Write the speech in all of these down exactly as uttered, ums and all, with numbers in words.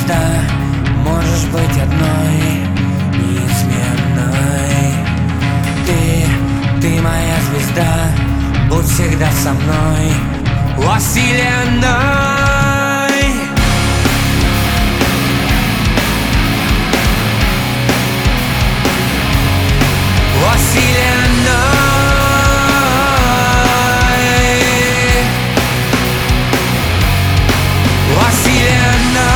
звезда, можешь быть одной, неизменной. Ты, ты моя звезда, будь всегда со мной во вселенной. Во вселенной, во вселенной.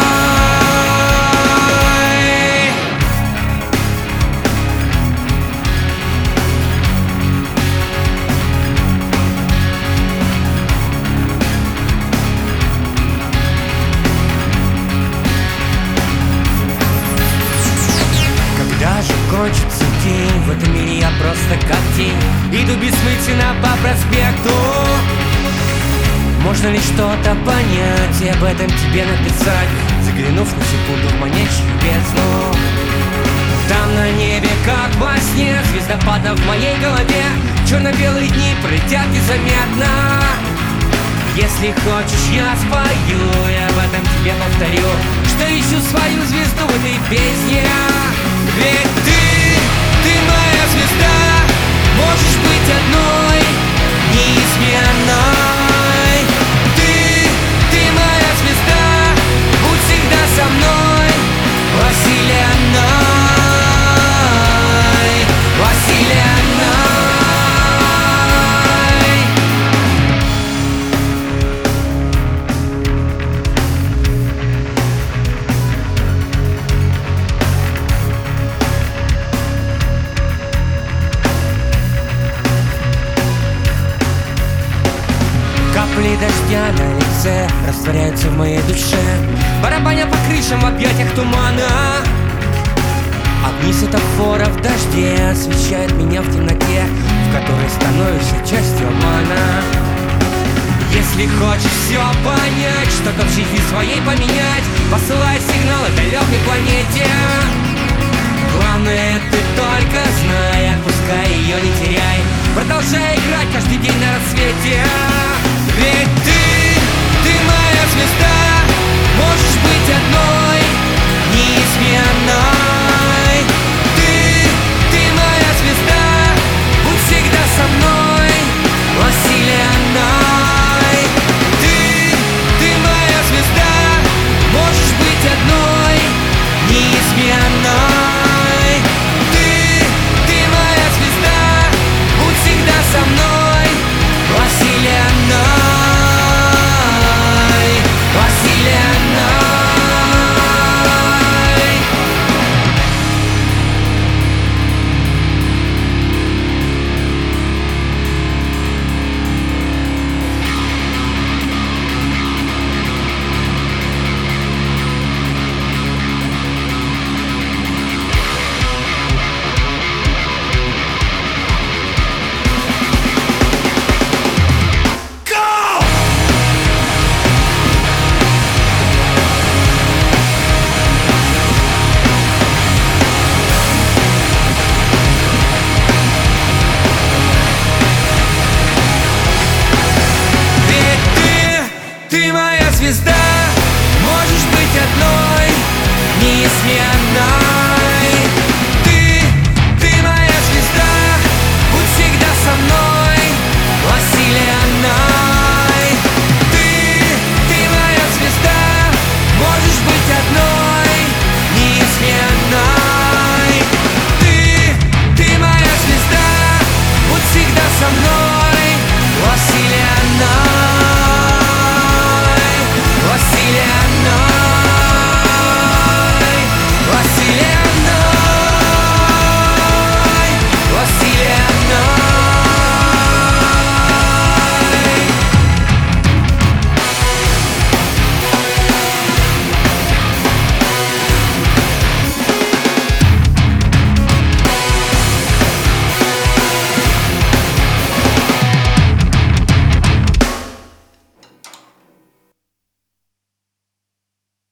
Когда же кончится день? В этом мире я просто как тень. Иду бессмысленно по проспекту. Можно ли что-то понять и об этом тебе написать, заглянув на секунду в манящую бездну? Там на небе, как во сне, звездопадом в моей голове черно-белые дни пролетят незаметно. Если хочешь, я спою, и об этом тебе повторю, что ищу свою звезду в этой песне. Ведь ты, ты моя звезда, можешь быть одной, неизменной. Ты, ты моя звезда, будь всегда со мной во вселенной, во вселенной. Капли дождя на лице растворяются в моей душе, барабаня по крышам в объятиях тумана. Огни светофора в дожде освещают меня в темноте, в которой становишься частью обмана. Если хочешь все понять, что-то в жизни своей поменять, посылай сигналы далекой планете. Главное, ты только знай, отпускай ее, не теряй, продолжай играть каждый день на рассвете. Ведь ты, ты моя звезда, можешь быть одной, неизменной. Ты, ты моя звезда, будь всегда со мной во вселенной. Ты, ты моя звезда, можешь быть одной, неизменной. Ты, ты моя звезда, будь всегда со мной во вселенной. Ты моя звезда, можешь быть одной, неизменной.